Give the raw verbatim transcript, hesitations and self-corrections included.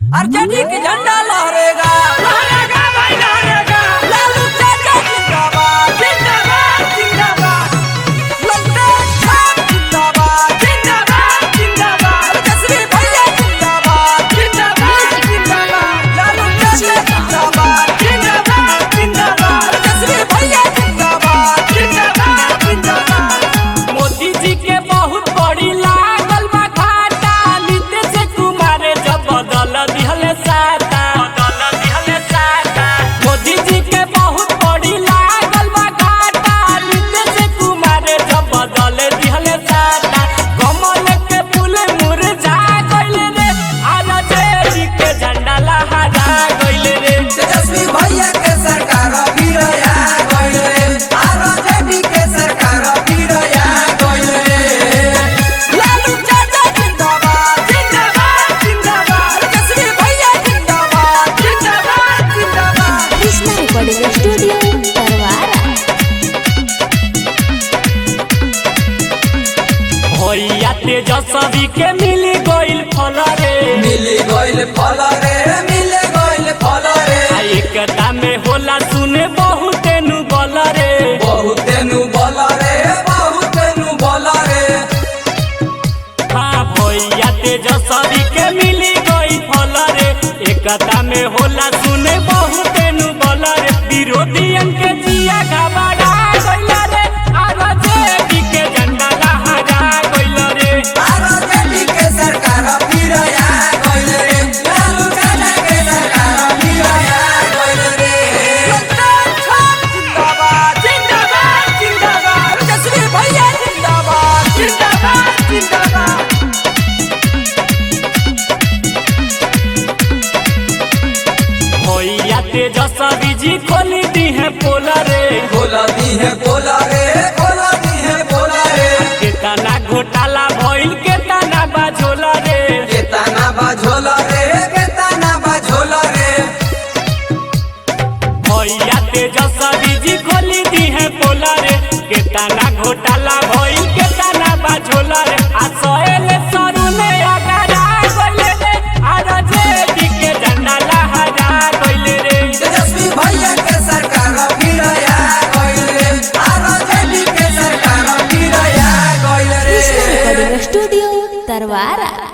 RJD की झंडा लहरेगा लहरेगा भाई लहरेगा। लालू चाचा जिंदाबाद जिंदाबाद जिंदाबाद लंका छाप जिंदाबाद जिंदाबाद जिंदाबाद तेजस्वी भैया जिंदाबाद जिंदाबाद जिंदाबाद लालू चाचा जिंदाबाद जिंदाबाद जिंदाबाद तेजस्वी भैया जिंदाबाद जिंदाबाद जिंदाबाद। मोदी जी के बहुत बड़ी लागल बा घाटा, नीतीश कुमार जब बदल दिहले साता बदल दिहले साता। मोदी जी के बहुत बड़ी लागल बा घाटा, नीतीश कुमार जब बदल दिहले साता। कमल के फूल मुरझा गइल रे, आरजेडी के झंडा लहरा गइल रे। तेजस्वी भैया के सरकार फिर आ गइल रे आरजेडी के सरकार फिर आ गइल रे लालू चाचा जिंदाबाद जिंदाबाद जिंदाबाद तेजस्वी भैया जिंदाबाद जिंदाबाद जिंदाबाद। Krishna recording studio Tarwara. भैया तेजस्वी के मिल गइल फल रे, मिली गइल फल रे मिले गइल फल रे आ एकता में होला सुने बहुत नु बल रे। बहुते नु बल रे बहुते नु बल रे हाँ भैया तेजस्वी के मिली गई फल रे, एकता में होला सुने बहुत नु बल रे। विरोधियन के जिया घबरा गइल रे, आरजेडी के झंडा लहरा गइल रे। आरजेडी के सरकार फिर आ गइल रे लालू चाचा के सरकार फिर आ गइल रे लंका छाप जिंदाबाद जिंदाबाद जिंदाबाद तेजस्वी भैया जिंदाबाद जिंदाबाद जिंदाबाद। भैया तेजस्वी जी खोल दी है पोल रे, खोला दी है खोला रे खोला दी है खोला रे केतना घोटाला भइल केतना बाझोला रे। केतना बाझोला रे केतना बाझोला रे भैया तेजस्वी जी खोली दी है पोला रे, केतना घोटाला भइल केतना बाझोला रे। आ सोहेल सरू ने अगरा गइल रे, आरजेडी के झंडा लहरा गइल रे। तेजस्वी भैया के सरकार फिर आ गइल रे आरजेडी के सरकार फिर आ गइल रे कृष्णा रिकॉर्डिंग स्टूडियो तरवारा।